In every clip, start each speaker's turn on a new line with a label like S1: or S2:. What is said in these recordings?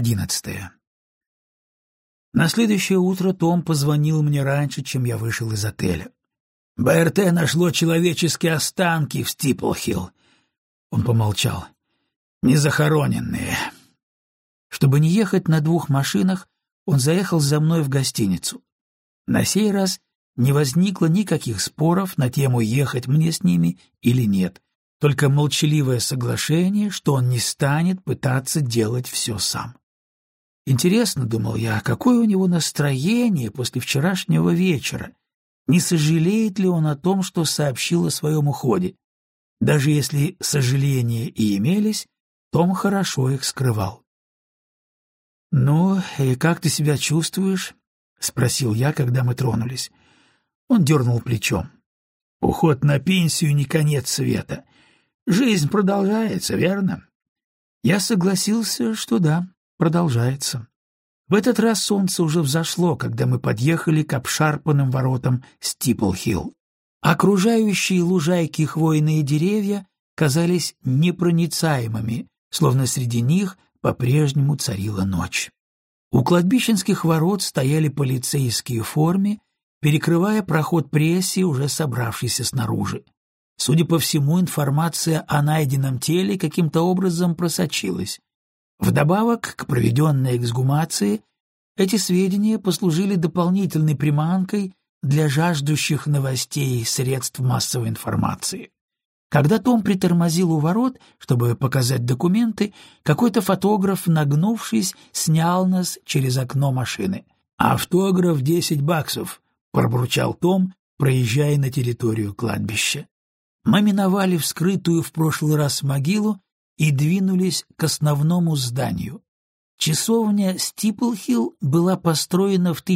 S1: 11. На следующее утро Том позвонил мне раньше, чем я вышел из отеля. «БРТ нашло человеческие останки в Стипл-Хилл». Он помолчал. «Незахороненные». Чтобы не ехать на 2 машинах, он заехал за мной в гостиницу. На сей раз не возникло никаких споров на тему, ехать мне с ними или нет, только молчаливое соглашение, что он не станет пытаться делать все сам. Интересно, думал я, какое у него настроение после вчерашнего вечера, не сожалеет ли он о том, что сообщил о своем уходе. Даже если сожаления и имелись, Том хорошо их скрывал. «Ну, и как ты себя чувствуешь?» — спросил я, когда мы тронулись. Он дернул плечом. «Уход на пенсию не конец света. Жизнь продолжается, верно?» Я согласился, что да, продолжается. В этот раз солнце уже взошло, когда мы подъехали к обшарпанным воротам Стипл-Хилл. Окружающие лужайки хвойные деревья казались непроницаемыми, словно среди них по-прежнему царила ночь. У кладбищенских ворот стояли полицейские в форме, перекрывая проход прессе, уже собравшейся снаружи. Судя по всему, информация о найденном теле каким-то образом просочилась. Вдобавок к проведенной эксгумации, эти сведения послужили дополнительной приманкой для жаждущих новостей средств массовой информации. Когда Том притормозил у ворот, чтобы показать документы, какой-то фотограф, нагнувшись, снял нас через окно машины. «Автограф $10», — пробурчал Том, проезжая на территорию кладбища. Мы миновали вскрытую в прошлый раз могилу и двинулись к основному зданию. Часовня Стипл-Хилл была построена в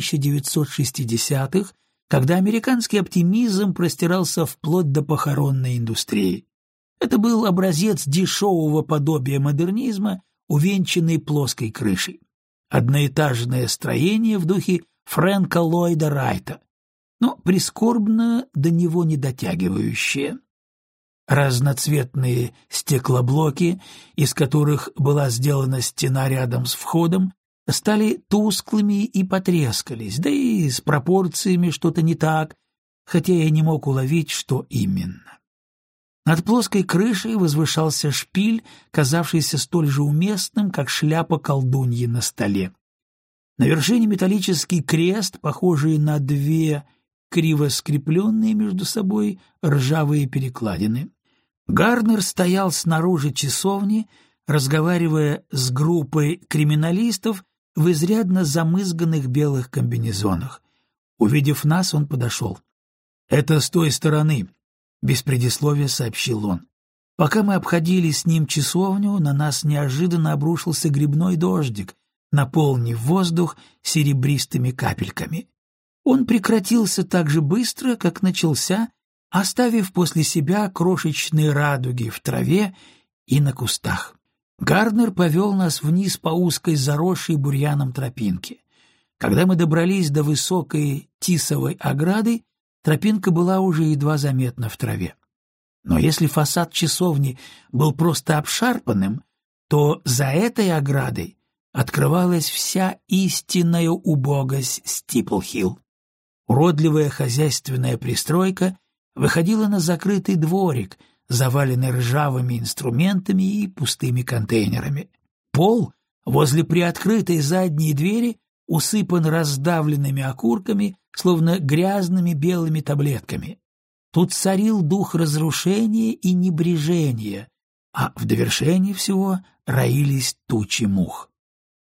S1: 1960-х, когда американский оптимизм простирался вплоть до похоронной индустрии. Это был образец дешевого подобия модернизма, увенчанный плоской крышей. Одноэтажное строение в духе Фрэнка Ллойда Райта, но прискорбно до него не дотягивающее. Разноцветные стеклоблоки, из которых была сделана стена рядом с входом, стали тусклыми и потрескались, да и с пропорциями что-то не так, хотя я не мог уловить, что именно. Над плоской крышей возвышался шпиль, казавшийся столь же уместным, как шляпа колдуньи на столе. На вершине металлический крест, похожий на 2 криво скрепленные между собой ржавые перекладины. Гарнер стоял снаружи часовни, разговаривая с группой криминалистов в изрядно замызганных белых комбинезонах. Увидев нас, он подошел. «Это с той стороны», — без предисловия сообщил он. Пока мы обходили с ним часовню, на нас неожиданно обрушился грибной дождик, наполнив воздух серебристыми капельками. Он прекратился так же быстро, как начался, оставив после себя крошечные радуги в траве и на кустах. Гарднер повел нас вниз по узкой заросшей бурьяном тропинке. Когда мы добрались до высокой тисовой ограды, тропинка была уже едва заметна в траве. Но если фасад часовни был просто обшарпанным, то за этой оградой открывалась вся истинная убогость Стипл-Хилл. Уродливая хозяйственная пристройка выходила на закрытый дворик, заваленный ржавыми инструментами и пустыми контейнерами. Пол возле приоткрытой задней двери усыпан раздавленными окурками, словно грязными белыми таблетками. Тут царил дух разрушения и небрежения, а в довершении всего роились тучи мух.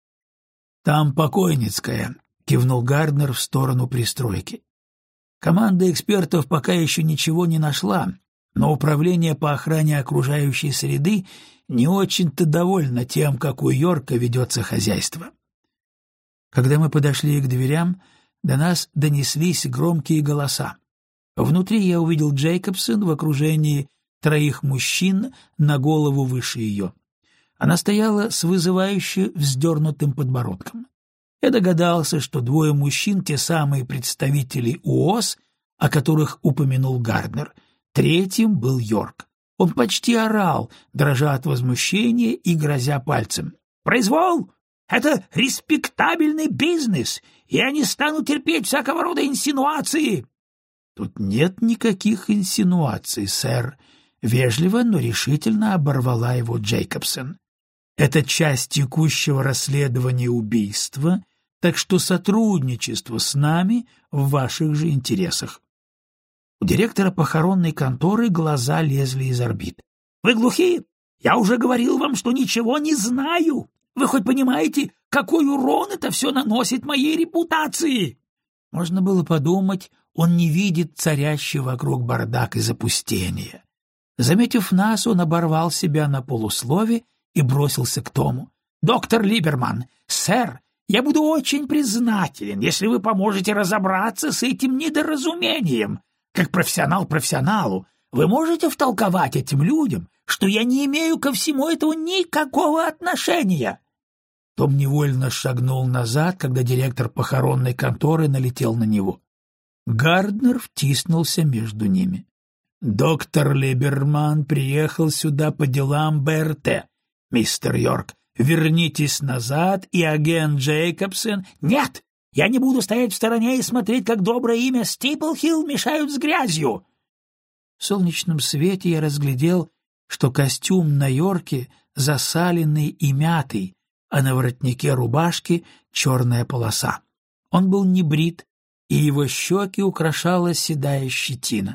S1: «Там покойницкая», — кивнул Гарднер в сторону пристройки. «Команда экспертов пока еще ничего не нашла, но управление по охране окружающей среды не очень-то довольно тем, как у Йорка ведется хозяйство». Когда мы подошли к дверям, до нас донеслись громкие голоса. Внутри я увидел Джейкобсон в окружении 3 мужчин на голову выше ее. Она стояла с вызывающе вздернутым подбородком. Я догадался, что 2 мужчин — те самые представители УОС, о которых упомянул Гарднер. 3-м был Йорк. Он почти орал, дрожа от возмущения и грозя пальцем. «Произвол! Это респектабельный бизнес, и я не стану терпеть всякого рода инсинуации». «Тут нет никаких инсинуаций, сэр», — вежливо, но решительно оборвала его Джейкобсон. «Это часть текущего расследования убийства, так что сотрудничество с нами в ваших же интересах». У директора похоронной конторы глаза лезли из орбит. «Вы глухие? Я уже говорил вам, что ничего не знаю. Вы хоть понимаете, какой урон это все наносит моей репутации?» Можно было подумать, он не видит царящий вокруг бардак и запустения. Заметив нас, он оборвал себя на полуслове и бросился к Тому. «Доктор Либерман, сэр, я буду очень признателен, если вы поможете разобраться с этим недоразумением. Как профессионал профессионалу, вы можете втолковать этим людям, что я не имею ко всему этому никакого отношения?» Том невольно шагнул назад, когда директор похоронной конторы налетел на него. Гарднер втиснулся между ними. «Доктор Либерман приехал сюда по делам БРТ. Мистер Йорк, вернитесь назад, и агент Джейкобсон...» «Нет! Я не буду стоять в стороне и смотреть, как доброе имя Стиплхилл мешают с грязью!» В солнечном свете я разглядел, что костюм на Йорке засаленный и мятый, а на воротнике рубашки черная полоса. Он был не брит, и его щеки украшала седая щетина.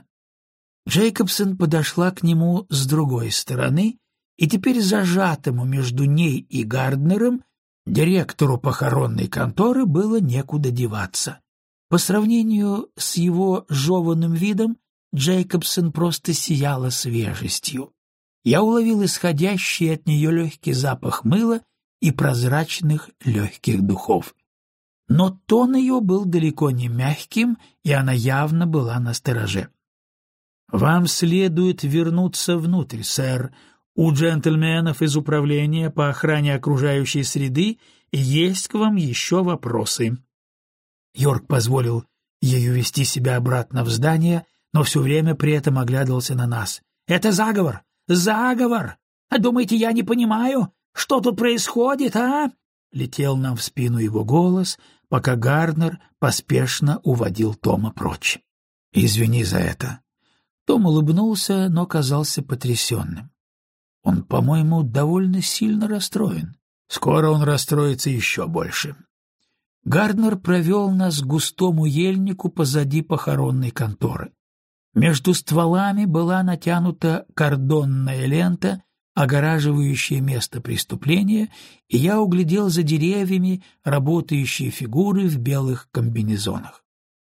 S1: Джейкобсон подошла к нему с другой стороны, и теперь зажатому между ней и Гарднером директору похоронной конторы было некуда деваться. По сравнению с его жеванным видом, Джейкобсон просто сияла свежестью. Я уловил исходящий от нее легкий запах мыла и прозрачных легких духов. Но тон ее был далеко не мягким, и она явно была настороже. «Вам следует вернуться внутрь, сэр. У джентльменов из управления по охране окружающей среды есть к вам еще вопросы». Йорк позволил ей увести себя обратно в здание, но все время при этом оглядывался на нас. «Это заговор! Заговор! А думаете, я не понимаю, что тут происходит, а?» Летел нам в спину его голос, пока Гарднер поспешно уводил Тома прочь. «Извини за это». Том улыбнулся, но казался потрясенным. «Он, по-моему, довольно сильно расстроен. Скоро он расстроится еще больше». Гарднер провел нас к густому ельнику позади похоронной конторы. Между стволами была натянута кордонная лента, огораживающая место преступления, и я углядел за деревьями работающие фигуры в белых комбинезонах.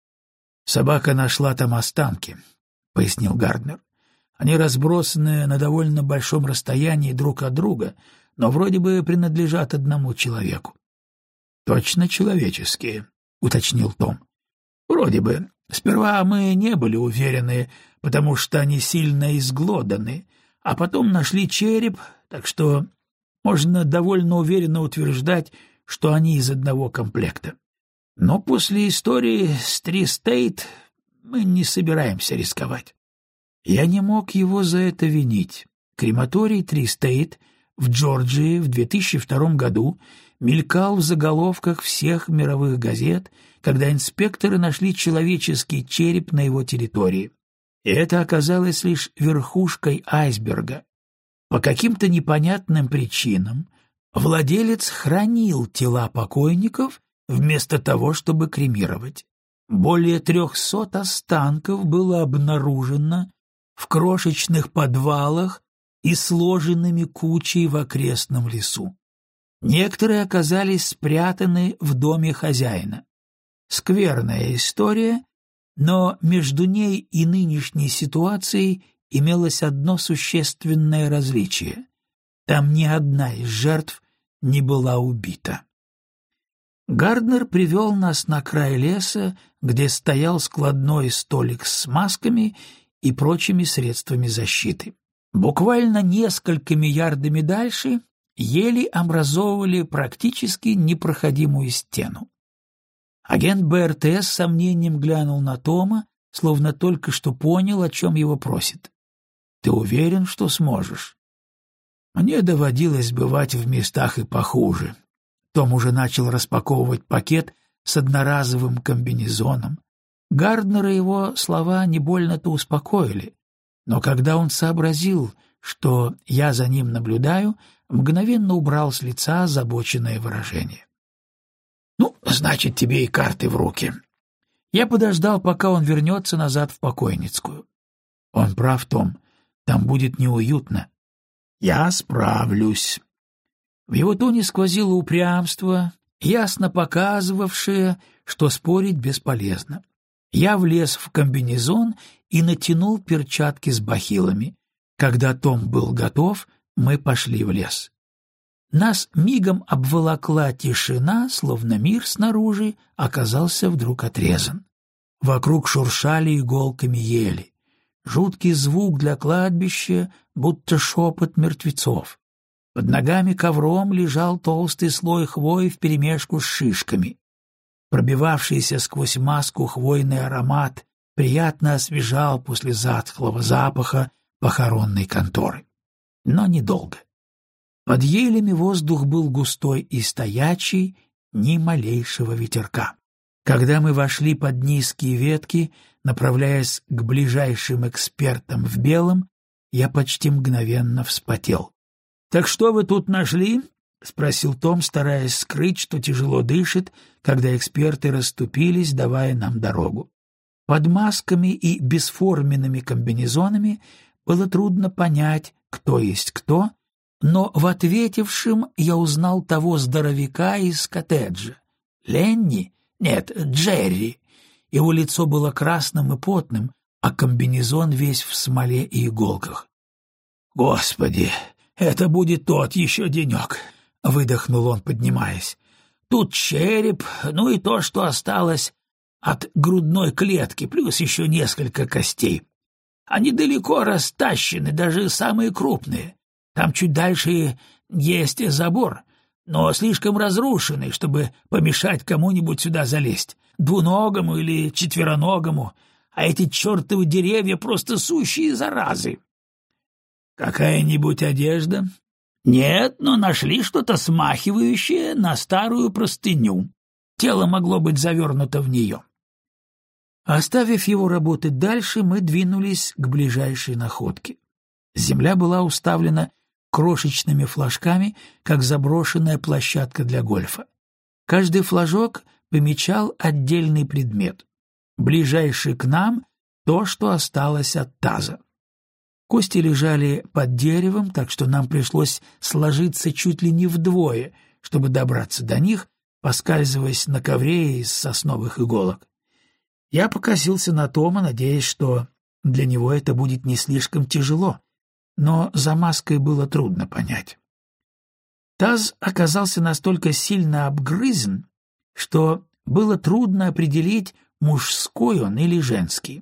S1: «Собака нашла там останки», — пояснил Гарднер. «Они разбросаны на довольно большом расстоянии друг от друга, но вроде бы принадлежат одному человеку». «Точно человеческие», — уточнил Том. «Вроде бы. Сперва мы не были уверены, потому что они сильно изглоданы, а потом нашли череп, так что можно довольно уверенно утверждать, что они из одного комплекта. Но после истории с Три-Стейт мы не собираемся рисковать». Я не мог его за это винить. Крематорий Три-Стейт в Джорджии в 2002 году мелькал в заголовках всех мировых газет, когда инспекторы нашли человеческий череп на его территории. И это оказалось лишь верхушкой айсберга. По каким-то непонятным причинам владелец хранил тела покойников вместо того, чтобы кремировать. Более 300 останков было обнаружено в крошечных подвалах и сложенными кучей в окрестном лесу. Некоторые оказались спрятаны в доме хозяина. Скверная история, но между ней и нынешней ситуацией имелось одно существенное различие. Там ни одна из жертв не была убита. Гарднер привел нас на край леса, где стоял складной столик с масками и прочими средствами защиты. Буквально несколькими ярдами дальше ели образовывали практически непроходимую стену. Агент БРТ с сомнением глянул на Тома, словно только что понял, о чем его просит. «Ты уверен, что сможешь?» «Мне доводилось бывать в местах и похуже», Том уже начал распаковывать пакет с одноразовым комбинезоном. Гарднера его слова не больно-то успокоили, но когда он сообразил, что я за ним наблюдаю, мгновенно убрал с лица озабоченное выражение. «Ну, значит, тебе и карты в руки». Я подождал, пока он вернется назад в покойницкую. Он прав, Том, там будет неуютно. Я справлюсь. В его тоне сквозило упрямство, ясно показывавшее, что спорить бесполезно. Я влез в комбинезон и натянул перчатки с бахилами. Когда Том был готов, мы пошли в лес. Нас мигом обволокла тишина, словно мир снаружи оказался вдруг отрезан. Вокруг шуршали иголками ели. Жуткий звук для кладбища, будто шепот мертвецов. Под ногами ковром лежал толстый слой хвои вперемешку с шишками. Пробивавшийся сквозь маску хвойный аромат приятно освежал после затхлого запаха похоронной конторы. Но недолго. Под елями воздух был густой и стоячий, ни малейшего ветерка. Когда мы вошли под низкие ветки, направляясь к ближайшим экспертам в белом, я почти мгновенно вспотел. — Так что вы тут нашли? — спросил Том, стараясь скрыть, что тяжело дышит, когда эксперты расступились, давая нам дорогу. Под масками и бесформенными комбинезонами было трудно понять, кто есть кто, но в ответившем я узнал того здоровяка из коттеджа. Ленни? Нет, Джерри. Его лицо было красным и потным, а комбинезон весь в смоле и иголках. «Господи, это будет тот еще денек!» — выдохнул он, поднимаясь. «Тут череп, ну и то, что осталось от грудной клетки, плюс еще несколько костей. Они далеко растащены, даже самые крупные. Там чуть дальше есть забор, но слишком разрушенный, чтобы помешать кому-нибудь сюда залезть, двуногому или четвероногому, а эти чертовы деревья просто сущие заразы». «Какая-нибудь одежда?» «Нет, но нашли что-то смахивающее на старую простыню. Тело могло быть завернуто в нее». Оставив его работать дальше, мы двинулись к ближайшей находке. Земля была уставлена крошечными флажками, как заброшенная площадка для гольфа. Каждый флажок помечал отдельный предмет. Ближайший к нам — то, что осталось от таза. Кости лежали под деревом, так что нам пришлось сложиться чуть ли не вдвое, чтобы добраться до них, поскальзываясь на ковре из сосновых иголок. Я покосился на Тома, надеясь, что для него это будет не слишком тяжело, но за маской было трудно понять. Таз оказался настолько сильно обгрызен, что было трудно определить, мужской он или женский.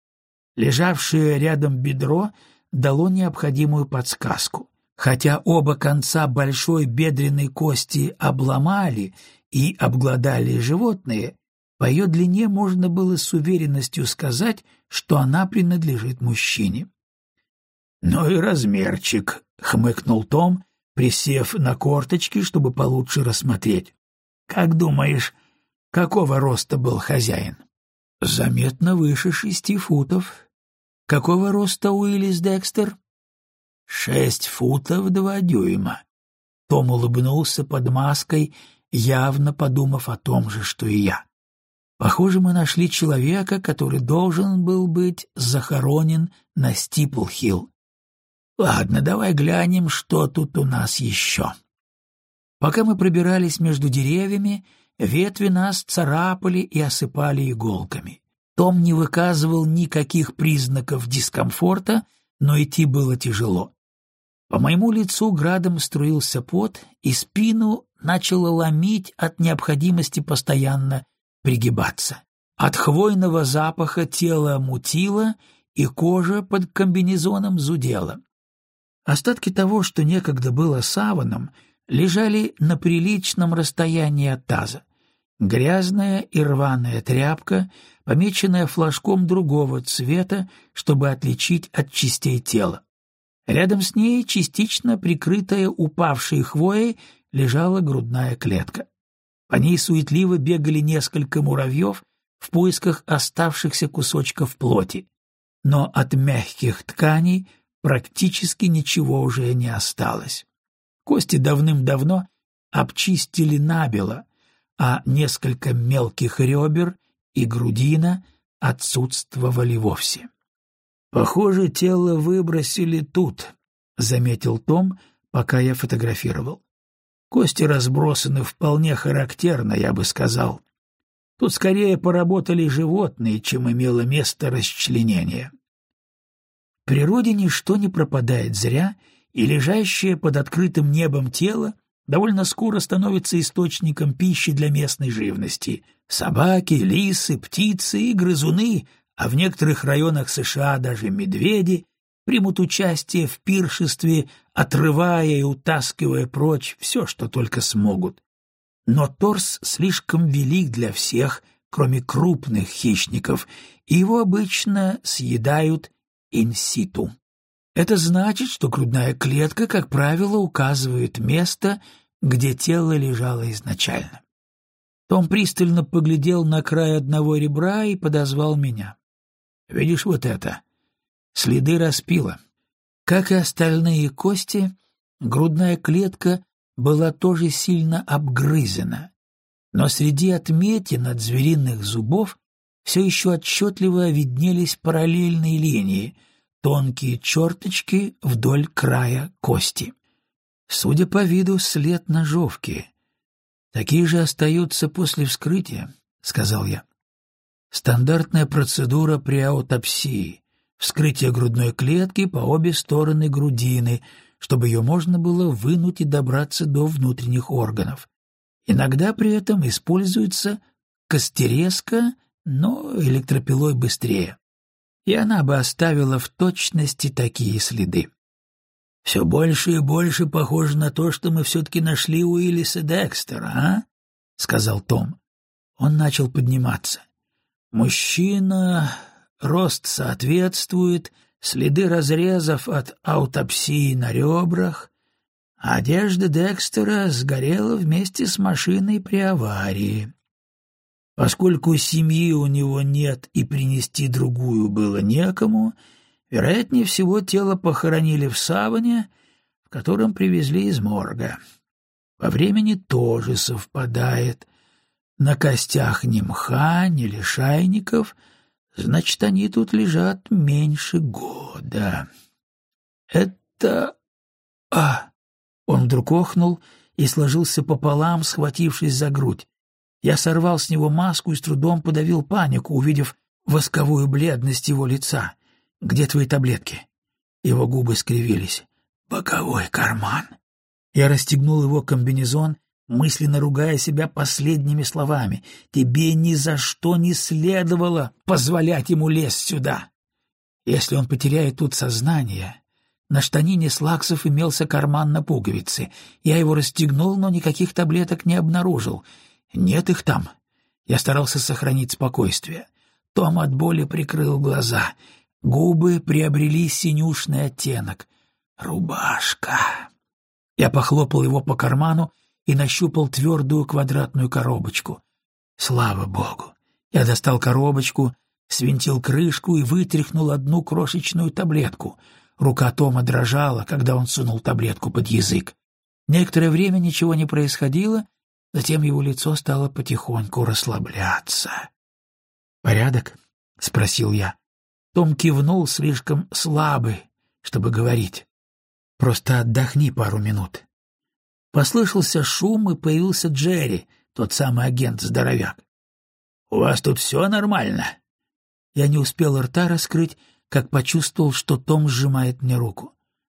S1: Лежавшее рядом бедро дало необходимую подсказку. Хотя оба конца большой бедренной кости обломали и обглодали животные, по ее длине можно было с уверенностью сказать, что она принадлежит мужчине. «Ну и размерчик», — хмыкнул Том, присев на корточки, чтобы получше рассмотреть. «Как думаешь, какого роста был хозяин?» «Заметно выше 6 футов. Какого роста Уиллис Декстер?» 6 футов 2 дюйма. Том улыбнулся под маской, явно подумав о том же, что и я. Похоже, мы нашли человека, который должен был быть захоронен на Стипл-Хилл. Ладно, давай глянем, что тут у нас еще. Пока мы пробирались между деревьями, ветви нас царапали и осыпали иголками. Том не выказывал никаких признаков дискомфорта, но идти было тяжело. По моему лицу градом струился пот, и спину начало ломить от необходимости постоянно пригибаться. От хвойного запаха тело мутило, и кожа под комбинезоном зудела. Остатки того, что некогда было саваном, лежали на приличном расстоянии от таза. Грязная и рваная тряпка, помеченная флажком другого цвета, чтобы отличить от частей тела. Рядом с ней, частично прикрытая упавшей хвоей, лежала грудная клетка. По ней суетливо бегали несколько муравьев в поисках оставшихся кусочков плоти, но от мягких тканей практически ничего уже не осталось. Кости давным-давно обчистили набело, а несколько мелких ребер и грудина отсутствовали вовсе. «Похоже, тело выбросили тут», — заметил Том, пока я фотографировал. «Кости разбросаны вполне характерно, я бы сказал. Тут скорее поработали животные, чем имело место расчленение». В природе ничто не пропадает зря, и лежащее под открытым небом тело довольно скоро становится источником пищи для местной живности. Собаки, лисы, птицы и грызуны, а в некоторых районах США даже медведи, примут участие в пиршестве, отрывая и утаскивая прочь все, что только смогут. Но торс слишком велик для всех, кроме крупных хищников, и его обычно съедают инситу. Это значит, что грудная клетка, как правило, указывает место, где тело лежало изначально. Том пристально поглядел на край одного ребра и подозвал меня. «Видишь вот это? Следы распила». Как и остальные кости, грудная клетка была тоже сильно обгрызена, но среди отметин от звериных зубов все еще отчетливо виднелись параллельные линии, тонкие черточки вдоль края кости. Судя по виду, след ножовки. Такие же остаются после вскрытия, — сказал я. Стандартная процедура при аутопсии — вскрытие грудной клетки по обе стороны грудины, чтобы ее можно было вынуть и добраться до внутренних органов. Иногда при этом используется костерезка, но электропилой быстрее. И она бы оставила в точности такие следы. «Все больше и больше похоже на то, что мы все-таки нашли Уиллиса Декстера, а?» — сказал Том. Он начал подниматься. «Мужчина, рост соответствует, следы разрезов от аутопсии на ребрах. Одежда Декстера сгорела вместе с машиной при аварии. Поскольку семьи у него нет и принести другую было некому, вероятнее всего тело похоронили в саване, в котором привезли из морга. По времени тоже совпадает. На костях ни мха, ни лишайников, значит, они тут лежат меньше года. Это... Он вдруг охнул и сложился пополам, схватившись за грудь. Я сорвал с него маску и с трудом подавил панику, увидев восковую бледность его лица. «Где твои таблетки?» Его губы скривились. «Боковой карман». Я расстегнул его комбинезон, мысленно ругая себя последними словами. «Тебе ни за что не следовало позволять ему лезть сюда. Если он потеряет тут сознание...» На штанине слаксов имелся карман на пуговице. Я его расстегнул, но никаких таблеток не обнаружил. Нет их там. Я старался сохранить спокойствие. Том от боли прикрыл глаза. Губы приобрели синюшный оттенок. «Рубашка». Я похлопал его по карману и нащупал твердую квадратную коробочку. Слава богу! Я достал коробочку, свинтил крышку и вытряхнул одну крошечную таблетку. Рука Тома дрожала, когда он сунул таблетку под язык. Некоторое время ничего не происходило, затем его лицо стало потихоньку расслабляться. «Порядок?» — спросил я. Том кивнул, слишком слабый, чтобы говорить. «Просто отдохни пару минут». Послышался шум, и появился Джерри, тот самый агент-здоровяк. «У вас тут все нормально?» Я не успел рта раскрыть, как почувствовал, что Том сжимает мне руку.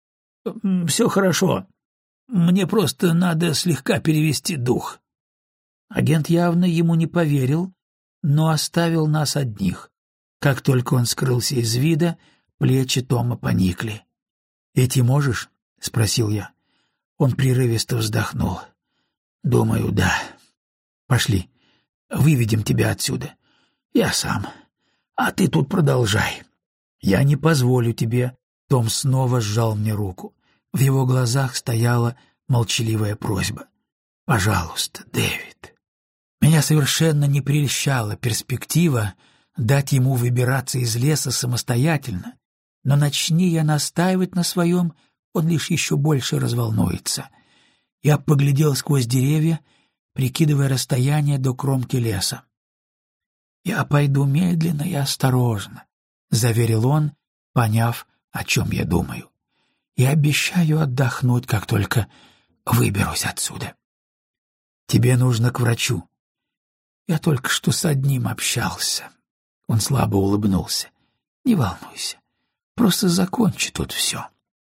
S1: «Все хорошо. Мне просто надо слегка перевести дух». Агент явно ему не поверил, но оставил нас одних. Как только он скрылся из вида, плечи Тома поникли. «Идти можешь?» — спросил я. Он прерывисто вздохнул. «Думаю, да. Пошли, выведем тебя отсюда. Я сам. А ты тут продолжай». «Я не позволю тебе». Том снова сжал мне руку. В его глазах стояла молчаливая просьба. Пожалуйста, Дэвид. Меня совершенно не прельщала перспектива дать ему выбираться из леса самостоятельно, но начни я настаивать на своем, он лишь еще больше разволнуется. Я поглядел сквозь деревья, прикидывая расстояние до кромки леса. «Я пойду медленно и осторожно», — заверил он, поняв, о чем я думаю. «Я обещаю отдохнуть, как только выберусь отсюда. Тебе нужно к врачу. Я только что с одним общался». Он слабо улыбнулся. «Не волнуйся, просто закончи тут все».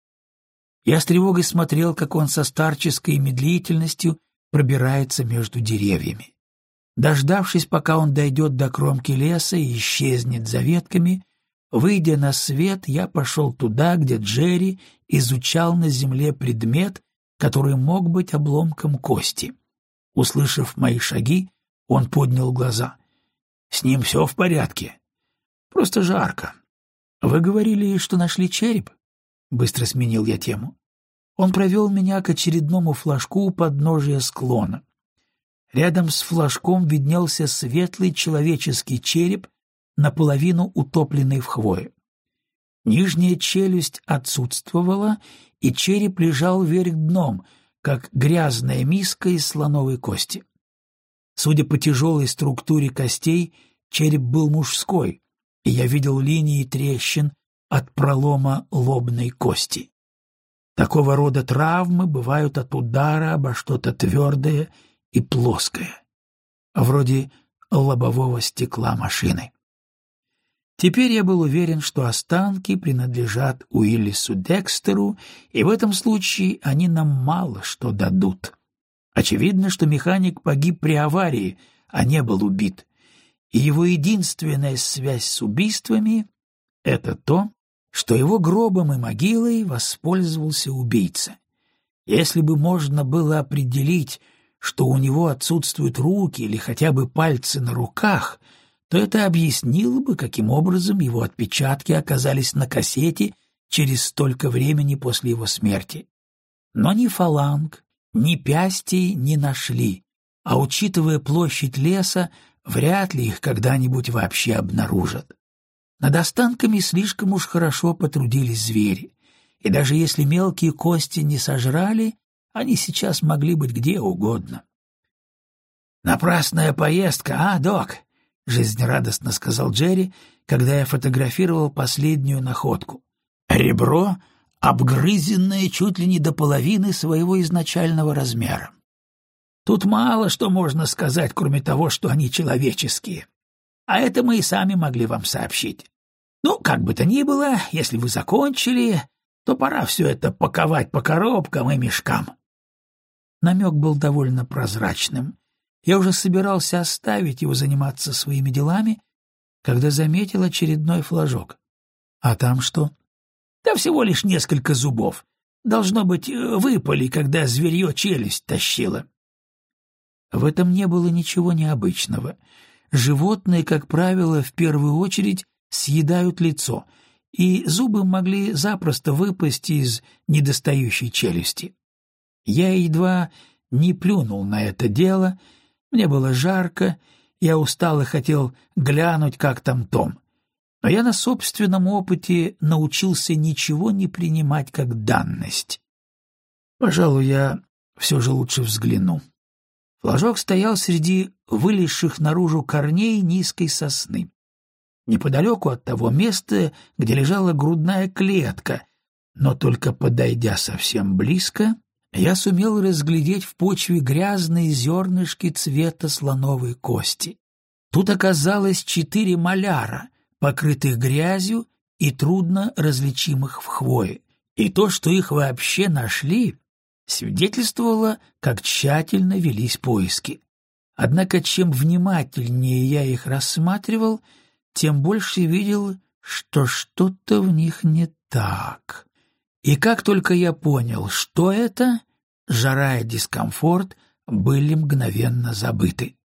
S1: Я с тревогой смотрел, как он со старческой медлительностью пробирается между деревьями. Дождавшись, пока он дойдет до кромки леса и исчезнет за ветками, выйдя на свет, я пошел туда, где Джерри изучал на земле предмет, который мог быть обломком кости. Услышав мои шаги, он поднял глаза. «С ним все в порядке. Просто жарко. Вы говорили, что нашли череп?» Быстро сменил я тему. Он провел меня к очередному флажку у подножия склона. Рядом с флажком виднелся светлый человеческий череп, наполовину утопленный в хвое. Нижняя челюсть отсутствовала, и череп лежал вверх дном, как грязная миска из слоновой кости. Судя по тяжелой структуре костей, череп был мужской, и я видел линии трещин от пролома лобной кости. Такого рода травмы бывают от удара обо что-то твердое и плоское, вроде лобового стекла машины. Теперь я был уверен, что останки принадлежат Уиллису Декстеру, и в этом случае они нам мало что дадут. Очевидно, что механик погиб при аварии, а не был убит, и его единственная связь с убийствами — это то, что его гробом и могилой воспользовался убийца. Если бы можно было определить, что у него отсутствуют руки или хотя бы пальцы на руках, то это объяснило бы, каким образом его отпечатки оказались на кассете через столько времени после его смерти. Но ни фаланг, ни пястей не нашли, а, учитывая площадь леса, вряд ли их когда-нибудь вообще обнаружат. Над останками слишком уж хорошо потрудились звери, и даже если мелкие кости не сожрали, они сейчас могли быть где угодно. «Напрасная поездка, а, док?» — жизнерадостно сказал Джерри, когда я фотографировал последнюю находку. Ребро, обгрызенное чуть ли не до половины своего изначального размера. Тут мало что можно сказать, кроме того, что они человеческие. А это мы и сами могли вам сообщить. Ну, как бы то ни было, если вы закончили, то пора все это паковать по коробкам и мешкам». Намек был довольно прозрачным. Я уже собирался оставить его заниматься своими делами, когда заметил очередной флажок. «А там что?» «Да всего лишь несколько зубов. Должно быть, выпали, когда зверье челюсть тащило». В этом не было ничего необычного. Животные, как правило, в первую очередь съедают лицо, и зубы могли запросто выпасть из недостающей челюсти. Я едва не плюнул на это дело, мне было жарко, я устал и хотел глянуть, как там Том. Но я на собственном опыте научился ничего не принимать как данность. Пожалуй, я все же лучше взгляну. Флажок стоял среди вылезших наружу корней низкой сосны. Неподалеку от того места, где лежала грудная клетка, но только подойдя совсем близко, я сумел разглядеть в почве грязные зернышки цвета слоновой кости. Тут оказалось 4 маляра, покрытых грязью и трудно различимых в хвое. И то, что их вообще нашли, свидетельствовало, как тщательно велись поиски. Однако чем внимательнее я их рассматривал, тем больше видел, что что-то в них не так. И как только я понял, что это, жара и дискомфорт были мгновенно забыты.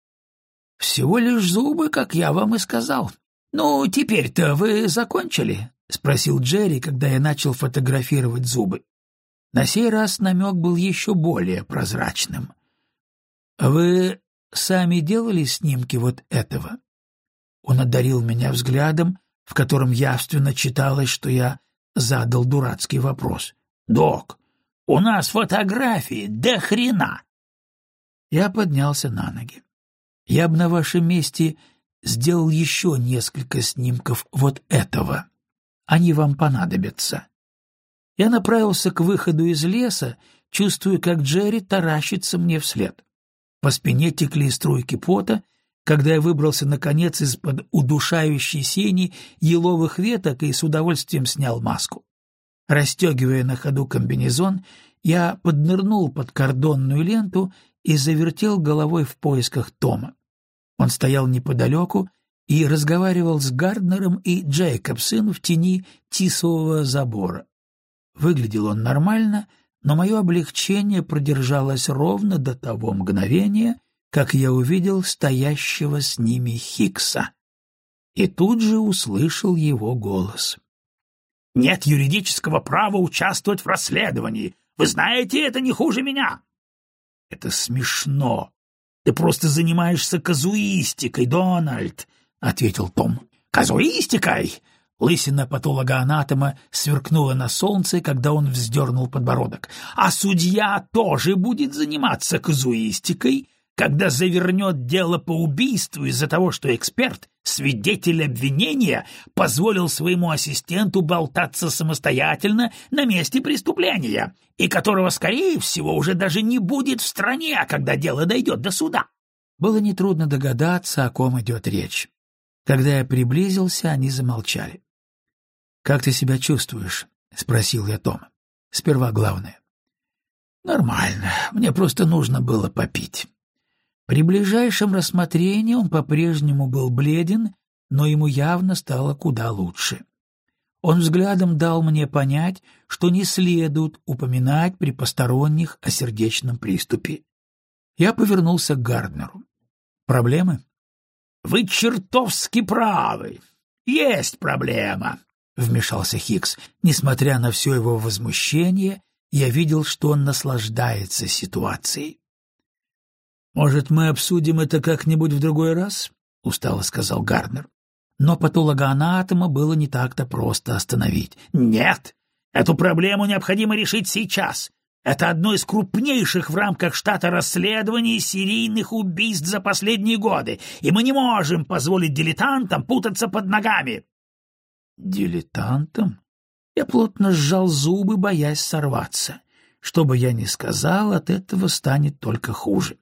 S1: «Всего лишь зубы, как я вам и сказал. Ну, теперь-то вы закончили?» — спросил Джерри, когда я начал фотографировать зубы. На сей раз намек был еще более прозрачным. «Вы сами делали снимки вот этого?» Он одарил меня взглядом, в котором явственно читалось, что я задал дурацкий вопрос. «Док, у нас фотографии до хрена!» Я поднялся на ноги. «Я бы на вашем месте сделал еще несколько снимков вот этого. Они вам понадобятся». Я направился к выходу из леса, чувствуя, как Джерри таращится мне вслед. По спине текли струйки пота, когда я выбрался, наконец, из-под удушающей сени еловых веток и с удовольствием снял маску. Расстегивая на ходу комбинезон, я поднырнул под кордонную ленту и завертел головой в поисках Тома. Он стоял неподалеку и разговаривал с Гарднером и Джейкобсом в тени тисового забора. Выглядел он нормально, но мое облегчение продержалось ровно до того мгновения, как я увидел стоящего с ними Хикса. И тут же услышал его голос. «Нет юридического права участвовать в расследовании. Вы знаете, это не хуже меня». «Это смешно. Ты просто занимаешься казуистикой, Дональд», — ответил Том. «Казуистикой?» Лысина патологоанатома сверкнула на солнце, когда он вздернул подбородок. «А судья тоже будет заниматься казуистикой, когда завернет дело по убийству из-за того, что эксперт, свидетель обвинения, позволил своему ассистенту болтаться самостоятельно на месте преступления, и которого, скорее всего, уже даже не будет в стране, когда дело дойдет до суда». Было нетрудно догадаться, о ком идет речь. Когда я приблизился, они замолчали. «Как ты себя чувствуешь?» — спросил я Тома. «Сперва главное». «Нормально. Мне просто нужно было попить». При ближайшем рассмотрении он по-прежнему был бледен, но ему явно стало куда лучше. Он взглядом дал мне понять, что не следует упоминать при посторонних о сердечном приступе. Я повернулся к Гарднеру. «Проблемы?» «Вы чертовски правы. Есть проблема», — вмешался Хикс. Несмотря на все его возмущение, я видел, что он наслаждается ситуацией. «Может, мы обсудим это как-нибудь в другой раз?» — устало сказал Гарднер. Но патологоанатома было не так-то просто остановить. «Нет, эту проблему необходимо решить сейчас. Это одно из крупнейших в рамках штата расследований серийных убийств за последние годы, и мы не можем позволить дилетантам путаться под ногами». «Дилетантам?» Я плотно сжал зубы, боясь сорваться. Что бы я ни сказал, от этого станет только хуже.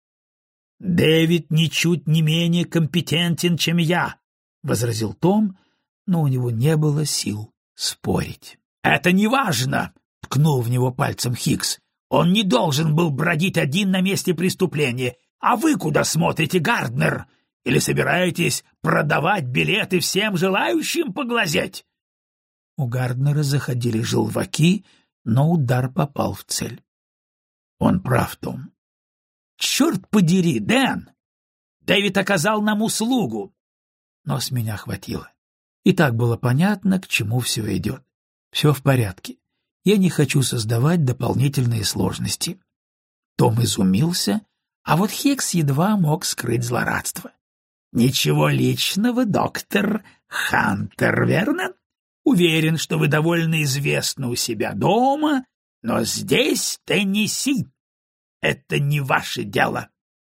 S1: «Дэвид ничуть не менее компетентен, чем я», — возразил Том, но у него не было сил спорить. «Это не важно», — ткнул в него пальцем Хикс. «Он не должен был бродить один на месте преступления. А вы куда смотрите, Гарднер? Или собираетесь продавать билеты всем желающим поглазеть?» У Гарднера заходили желваки, но удар попал в цель. Он прав, Том. «Черт подери, Дэн! Дэвид оказал нам услугу!» Но с меня хватило. И так было понятно, к чему все идет. Все в порядке. Я не хочу создавать дополнительные сложности. Том изумился, а вот Хикс едва мог скрыть злорадство. «Ничего личного, доктор Хантер, верно? Уверен, что вы довольно известны у себя дома, но здесь Теннесси. Это не ваше дело».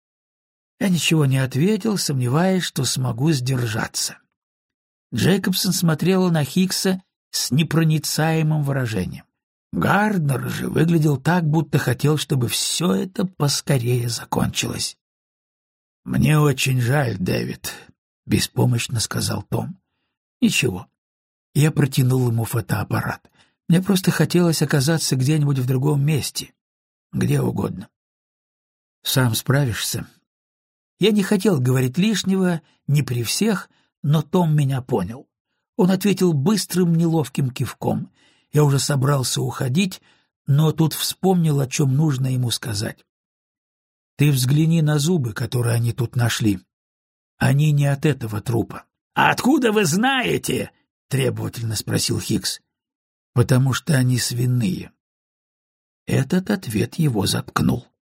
S1: Я ничего не ответил, сомневаясь, что смогу сдержаться. Джейкобсон смотрела на Хикса с непроницаемым выражением. Гарднер же выглядел так, будто хотел, чтобы все это поскорее закончилось. «Мне очень жаль, Дэвид», — беспомощно сказал Том. «Ничего». Я протянул ему фотоаппарат. Мне просто хотелось оказаться где-нибудь в другом месте. Где угодно. «Сам справишься?» Я не хотел говорить лишнего, не при всех, но Том меня понял. Он ответил быстрым неловким кивком. Я уже собрался уходить, но тут вспомнил, о чем нужно ему сказать. «Ты взгляни на зубы, которые они тут нашли. Они не от этого трупа». «А откуда вы знаете?» — требовательно спросил Хикс. «Потому что они свиные». Этот ответ его заткнул.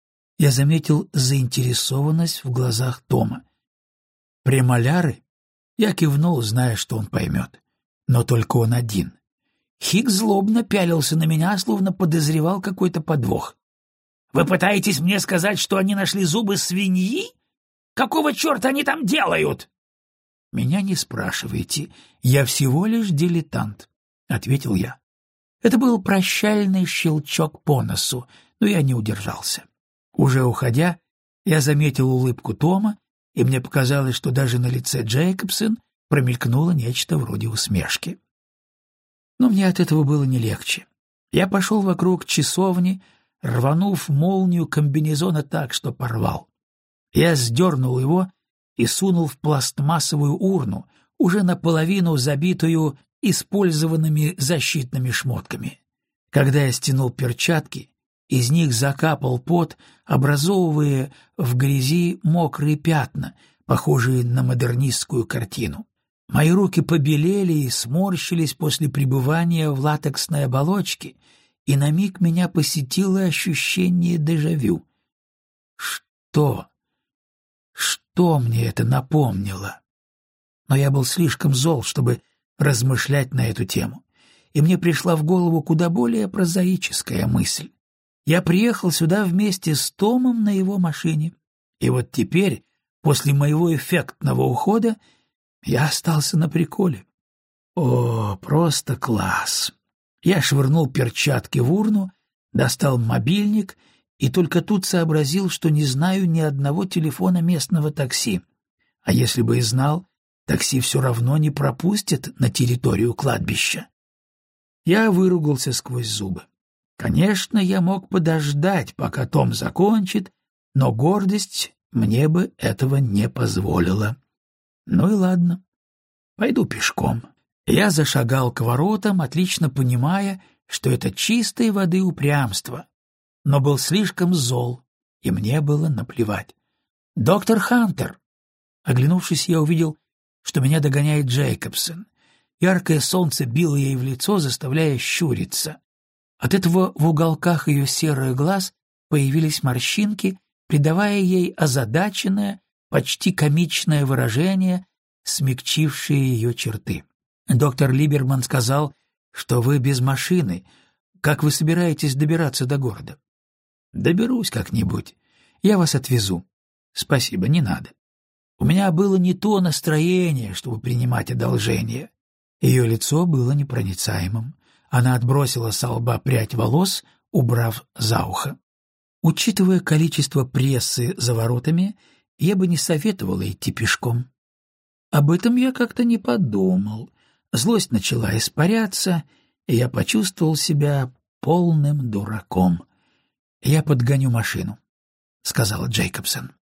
S1: Я заметил заинтересованность в глазах Тома. «Премоляры?» Я кивнул, зная, что он поймет. Но только он один. Хик злобно пялился на меня, словно подозревал какой-то подвох. «Вы пытаетесь мне сказать, что они нашли зубы свиньи? Какого черта они там делают?» «Меня не спрашивайте, я всего лишь дилетант», — ответил я. Это был прощальный щелчок по носу, но я не удержался. Уже уходя, я заметил улыбку Тома, и мне показалось, что даже на лице Джейкобсон промелькнуло нечто вроде усмешки. Но мне от этого было не легче. Я пошел вокруг часовни, рванув молнию комбинезона так, что порвал. Я сдернул его и сунул в пластмассовую урну, уже наполовину забитую использованными защитными шмотками. Когда я стянул перчатки, из них закапал пот, образовывая в грязи мокрые пятна, похожие на модернистскую картину. Мои руки побелели и сморщились после пребывания в латексной оболочке, и на миг меня посетило ощущение дежавю. Что мне это напомнило? Но я был слишком зол, чтобы размышлять на эту тему, и мне пришла в голову куда более прозаическая мысль. Я приехал сюда вместе с Томом на его машине, и вот теперь, после моего эффектного ухода, я остался на приколе. О, просто класс! Я швырнул перчатки в урну, достал мобильник и только тут сообразил, что не знаю ни одного телефона местного такси. А если бы и знал, такси все равно не пропустит на территорию кладбища. Я выругался сквозь зубы. Конечно, я мог подождать, пока Том закончит, но гордость мне бы этого не позволила. Ну и ладно, пойду пешком. Я зашагал к воротам, отлично понимая, что это чистой воды упрямство, но был слишком зол, и мне было наплевать. «Доктор Хантер!» Оглянувшись, я увидел, что меня догоняет Джейкобсон. Яркое солнце било ей в лицо, заставляя щуриться. От этого в уголках ее серых глаз появились морщинки, придавая ей озадаченное, почти комичное выражение, смягчившее ее черты. «Доктор Либерман сказал, что вы без машины. Как вы собираетесь добираться до города?» «Доберусь как-нибудь. Я вас отвезу». «Спасибо, не надо. У меня было не то настроение, чтобы принимать одолжение». Ее лицо было непроницаемым. Она отбросила со лба прядь волос, убрав за ухо. Учитывая количество прессы за воротами, я бы не советовала идти пешком. Об этом я как-то не подумал. Злость начала испаряться, и я почувствовал себя полным дураком. «Я подгоню машину», — сказала Джейкобсон.